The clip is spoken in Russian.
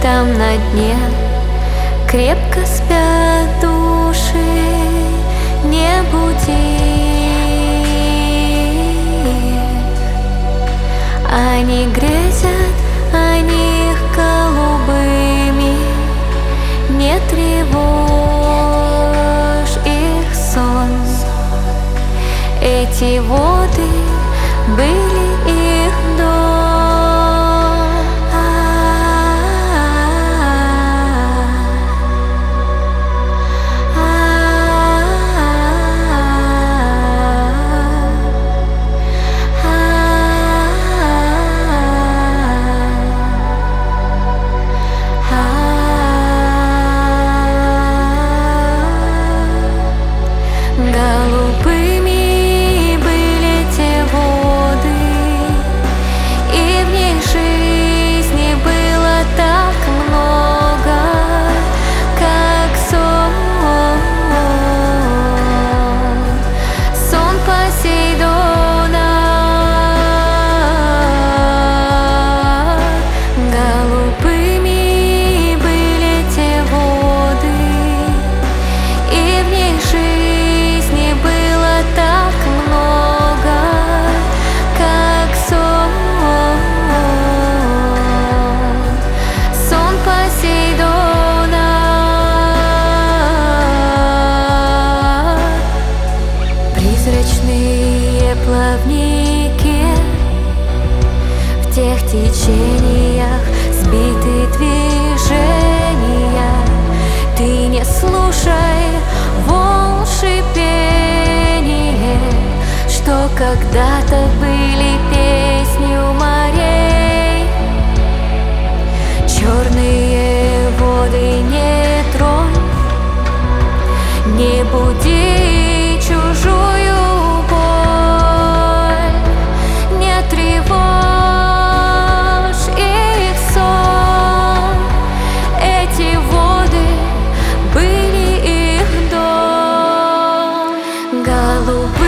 там на дне крепко спят души, не буди. Они грезят о них голубыми, не тревожь их сон. Эти воды были их дом. Голубыми были те воды, и в них жизни было так много, как сон. Сон Посейдона. Голубыми были те воды, и в них жизни было так много, как сон. Сон Посейдона. Призрачные плавники в тех течениях, сбиты движения. Ты не слушай волн шипение, что когда-то были песнью морей. Черные воды не тронь, не буди чужую боль, не тревожь их сон. Эти воды были их дом. Голубые